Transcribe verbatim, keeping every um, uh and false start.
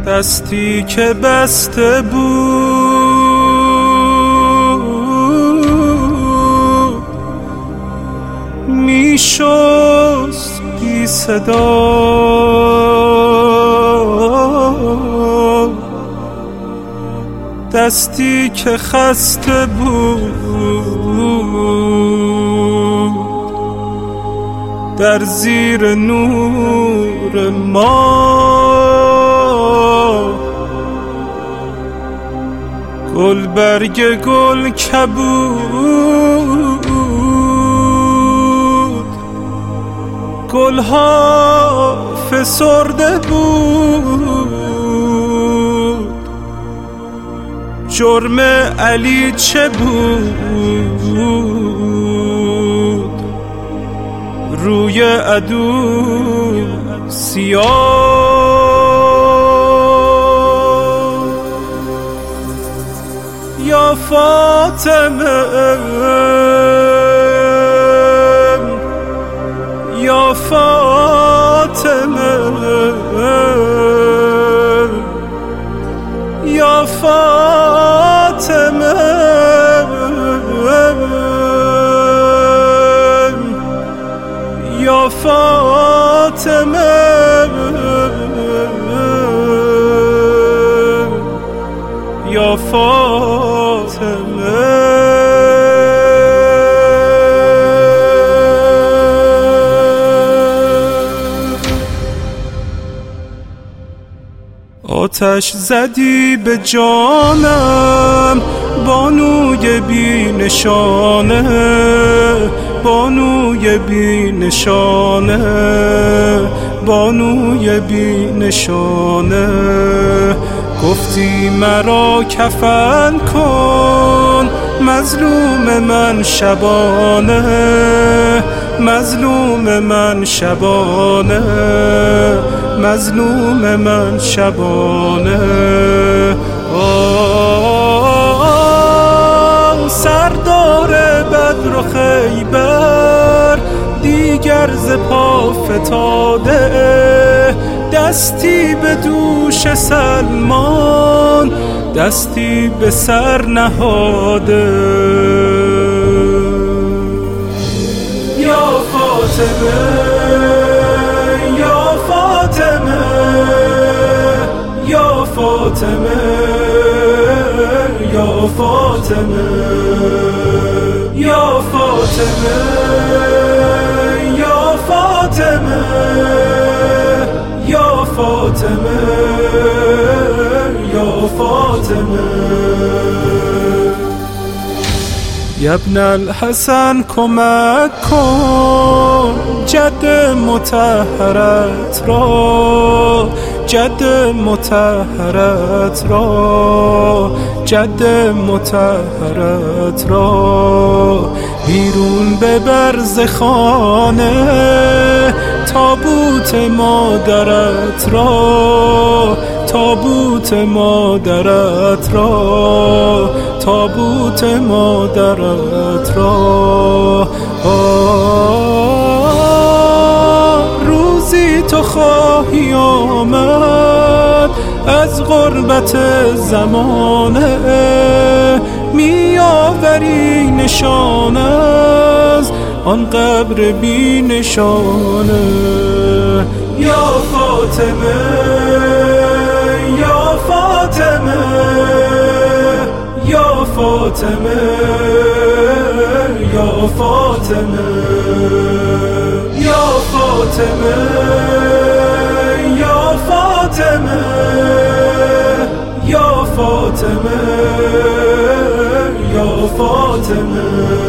دستی که بسته بود میشست بی صدا، دستی که خسته بود در زیر نور ما، گل برگ گل کبود، گلها فسرده بود. جرم علی چه بود؟ روی عدو سیاه. یا فاطمه یا فاطمه یا فاطمه یا فاطمه یا فاطمه. آتش زدی به جانم بانوی بی نشانه، بانوی بی نشانه، بانوی بی نشانه. گفتی مرا کفن کن مظلوم من شبانه، مظلوم من شبانه، مظلوم من شبانه. آه سردار بدر و خیبر دیگر ز پا فتاده، دستی به دوش سلمان دستی به سر نهاده. یا فاطمه یا فاطمه یا فاطمه یا فاطمه یا فاطمه یا فاطمه یا فاطمه یا فاطمه. یا ابن الحسن کمک کن جد مطهرت را، جد مطهرت را، جد مطهرت را. بیرون ببر ز خانه تابوت مادرت را، تابوت مادرت را، تابوت مادرت را. آه روزی تو خواهی آمد از غربت زمانه، می آوری نشان از آن قبر بی نشانه. یا فاطمه یا فاطمه یا فاطمه یا فاطمه یا فاطمه یا فاطمه یا فاطمه یا فاطمه.